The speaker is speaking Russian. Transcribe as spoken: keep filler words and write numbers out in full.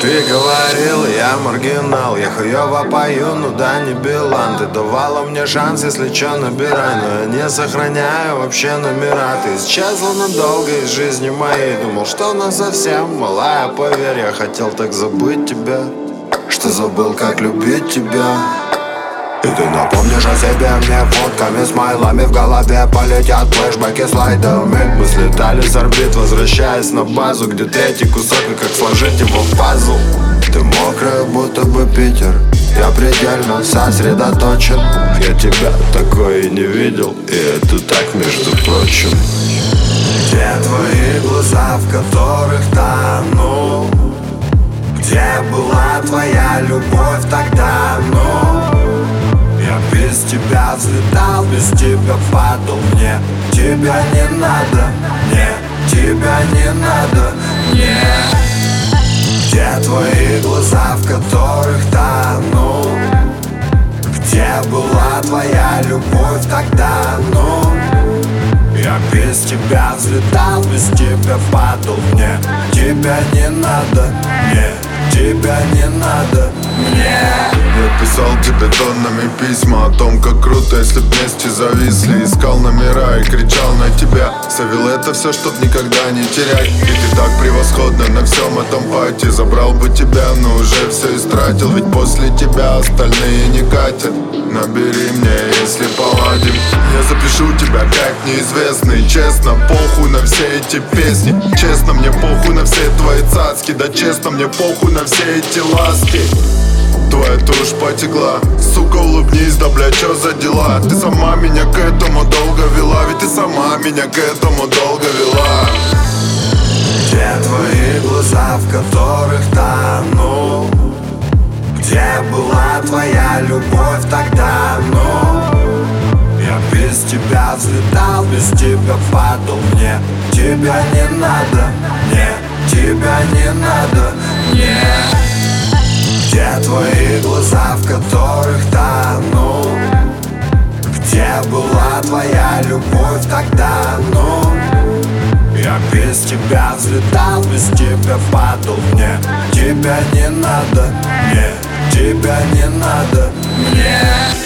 Ты говорил, я маргинал, я хуёво пою, ну да не Билан. Ты давала мне шанс, если чё, набирай, но я не сохраняю вообще номера. Ты исчезла надолго из жизни моей, думал, что насовсем, малая, поверь, я хотел так забыть тебя, что забыл, как любить тебя. И ты напомнишь о себе мне фотками, смайлами в голове полетят флешбеки слайдами. Мы слетали с орбит, возвращаясь на базу, где третий кусок, и как сложить его в пазл. Ты мокрая, будто бы Питер, я предельно сосредоточен. Я тебя такое и не видел, и это так, между прочим. Где твои глаза, в которых тонул? Где была твоя любовь тогда, ну? Я без тебя взлетал, без тебя падал. Мне тебя не надо, мне тебя не надо, мне. Где твои глаза, в которых тонул? Где была твоя любовь тогда, ну? Я без тебя взлетал, без тебя падал. Мне тебя не надо, мне тебя не надо, мне. Я писал тебе тоннами письма о том, как круто, если б вместе зависли. Искал номера и кричал на тебя, ставил это все, чтоб никогда не терять. И ты так превосходно на всем этом пати. Забрал бы тебя, но уже все истратил, ведь после тебя остальные не катят. Набери мне, если поладим. Я запишу тебя как неизвестный. Честно, похуй на все эти песни. Честно, мне похуй на все твои цацки. Да честно, мне похуй на все эти ласки. Твоя тушь потекла, сука, улыбнись, да бля, чё за дела? Ты сама меня к этому долго вела, ведь ты сама меня к этому долго вела. Где твои глаза, в которых тонул? Где была твоя любовь тогда, ну? Я без тебя взлетал, без тебя падал. Мне тебя не надо, мне тебя не надо, мне. Где твои глаза, в которых тонул? Где была твоя любовь тогда, ну? Я без тебя взлетал, без тебя падал. Мне тебя не надо, мне тебя не надо, мне.